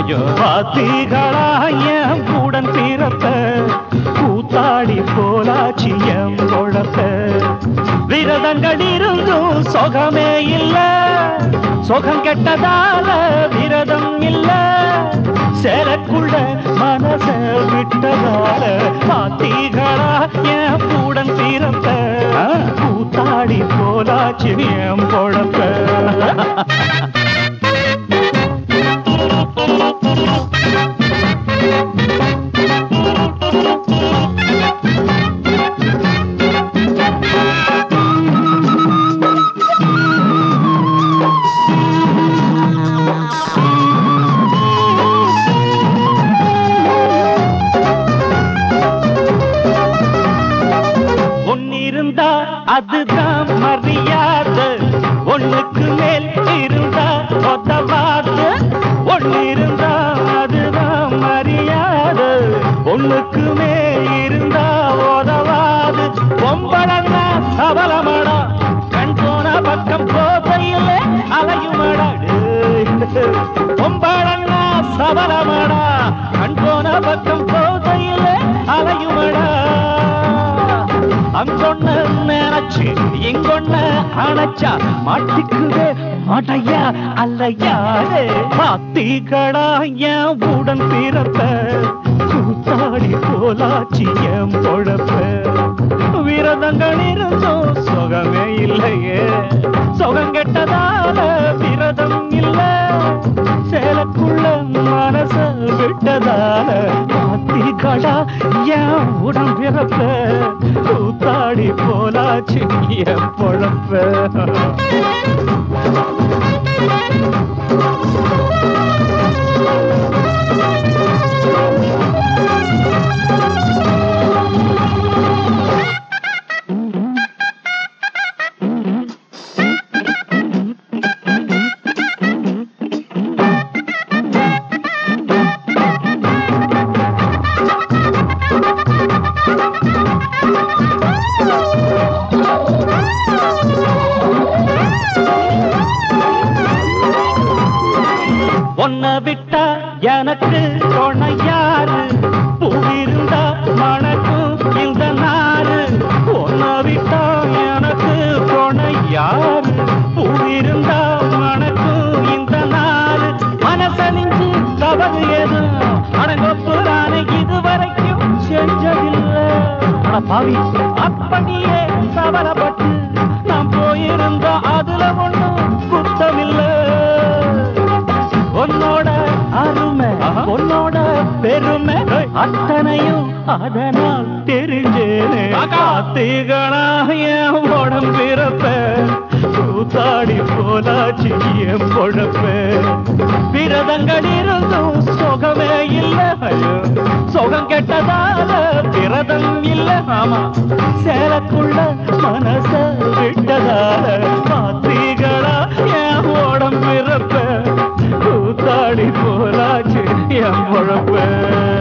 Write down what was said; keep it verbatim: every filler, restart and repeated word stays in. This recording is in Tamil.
ஐயோ பாத்தீகளா என் கூடன் பிறப்ப கூத்தாடி போலாச்சி என் பொழப்ப விரதங்கள் இருந்தும் சொகமே இல்ல சொகம் கெட்டதால விரதம் இல்ல சேலக்குள்ள மனச விட்டதால பாத்தீகளா என் கூடன் பிறப்ப கூத்தாடி போலாச்சி என் பொழப்ப அதுதான் மரியாதை ஒண்ணுக்கு மேல் இருந்தா ஒத்தவாது ஒண்ணு இருந்தா அதுதான் மரியாதை ஒண்ணுக்கு மேல் இருந்தா உதவாது பொம்பளன்னா சபலமடா கண் போன பக்கம் போதையில அலையுமடா பொம்பளன்னா சபலமடா கண் போன பக்கம் போதையில அலையுமடா அங்கொன்ன நினைச்சு இங்கொன்ன அணைச்சா மாட்டிக்குவே மாட்டையா அல்லையாரே பாத்தீகளா என் உடன் பிறப்ப கூத்தாடி போலாச்சி என் பொழப்ப விரதங்கள் இருந்தும் சுகமே இல்லையே சுகம் கெட்டதால விரதம் இல்ல சேலக்குள்ள மனச விட்டதால பாத்தீகளா என் உடன் பிறப்ப கூத்தாடி போலாச்சி என் பொழப்ப ஒன்ன விட்டா எனக்கு துணையாரு பூவிருந்தா மணக்கும் இந்த நாரு ஒன்ன விட்டா எனக்கு துணையாரு பூவிருந்தா மணக்கும் இந்த நாரு மனசனிஞ்சு தவறு எது அடங்கொப்புறானு இதுவரைக்கும் செஞ்சதில்லை பாவி அப்படியே தவறப்பட்டு நாம் போயிருந்தா அதுல ஒண்ணும் குத்தமில்லை உன்னோட அருமை உன்னோட பெருமை அத்தனையும் அதனால் தெரிஞ்சேனே காத்தீகளா என் உடம்பிறப்ப கூத்தாடி போலாச்சி என் பொழப்ப விரதங்கள் இருந்தும் சுகமே இல்ல சுகம் கெட்டதால விரதம் இல்ல ஆமா சேலக்குள்ள மனச விட்டதால காத்தீகளா என் உடம்பிறப்ப கூத்தாடி போலாச்சு என் பொழப்ப